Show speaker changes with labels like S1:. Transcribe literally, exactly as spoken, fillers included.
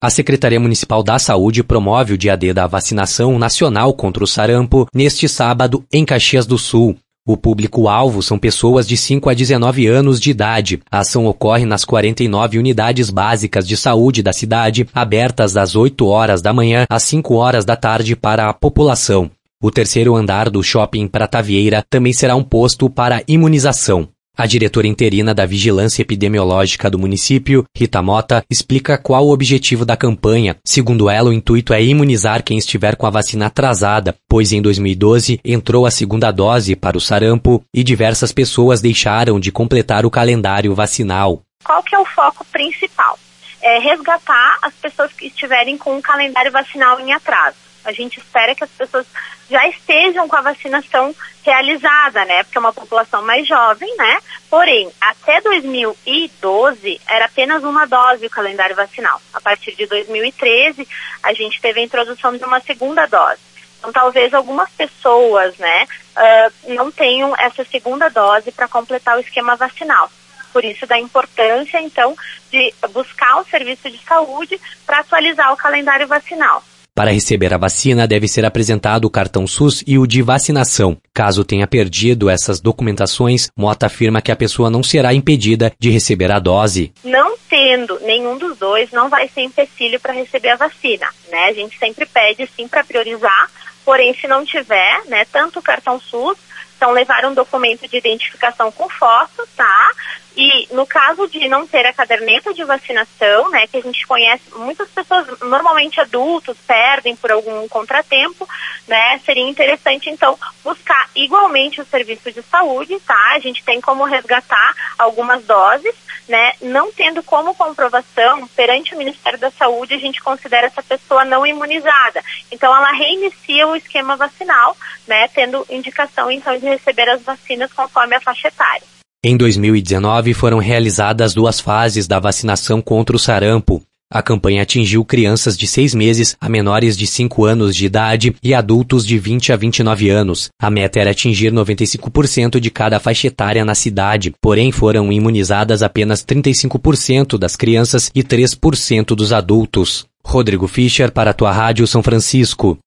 S1: A Secretaria Municipal da Saúde promove o dia D da vacinação nacional contra o sarampo neste sábado em Caxias do Sul. O público-alvo são pessoas de cinco a dezenove anos de idade. A ação ocorre nas quarenta e nove unidades básicas de saúde da cidade, abertas das oito horas da manhã às cinco horas da tarde para a população. O terceiro andar do Shopping Prata Vieira também será um posto para imunização. A diretora interina da Vigilância Epidemiológica do município, Rita Mota, explica qual o objetivo da campanha. Segundo ela, o intuito é imunizar quem estiver com a vacina atrasada, pois em dois mil e doze entrou a segunda dose para o sarampo e diversas pessoas deixaram de completar o calendário vacinal.
S2: Qual que é o foco principal? É resgatar as pessoas que estiverem com o calendário vacinal em atraso. A gente espera que as pessoas já estejam com a vacinação realizada, né? Porque é uma população mais jovem, né? Porém, até dois mil e doze era apenas uma dose o calendário vacinal. A partir de dois mil e treze, a gente teve a introdução de uma segunda dose. Então, talvez algumas pessoas, né, uh, não tenham essa segunda dose para completar o esquema vacinal. Por isso, da importância, então, de buscar o serviço de saúde para atualizar o calendário vacinal.
S1: Para receber a vacina, deve ser apresentado o cartão SUS e o de vacinação. Caso tenha perdido essas documentações, Mota afirma que a pessoa não será impedida de receber a dose.
S2: Não tendo nenhum dos dois, não vai ser empecilho para receber a vacina, né? A gente sempre pede, sim, para priorizar, porém, se não tiver, né, tanto o cartão SUS, então levar um documento de identificação com foto, tá? E no caso de não ter a caderneta de vacinação, né, que a gente conhece, muitas pessoas, normalmente adultos, perdem por algum contratempo, né, seria interessante, então, buscar igualmente o serviço de saúde, tá? A gente tem como resgatar algumas doses, né, não tendo como comprovação perante o Ministério da Saúde, a gente considera essa pessoa não imunizada. Então, ela reinicia o esquema vacinal, né, tendo indicação, então, de receber as vacinas conforme a faixa etária.
S1: Em dois mil e dezenove, foram realizadas duas fases da vacinação contra o sarampo. A campanha atingiu crianças de seis meses a menores de cinco anos de idade e adultos de vinte a vinte e nove anos. A meta era atingir noventa e cinco por cento de cada faixa etária na cidade, porém foram imunizadas apenas trinta e cinco por cento das crianças e três por cento dos adultos. Rodrigo Fischer para a tua Rádio São Francisco.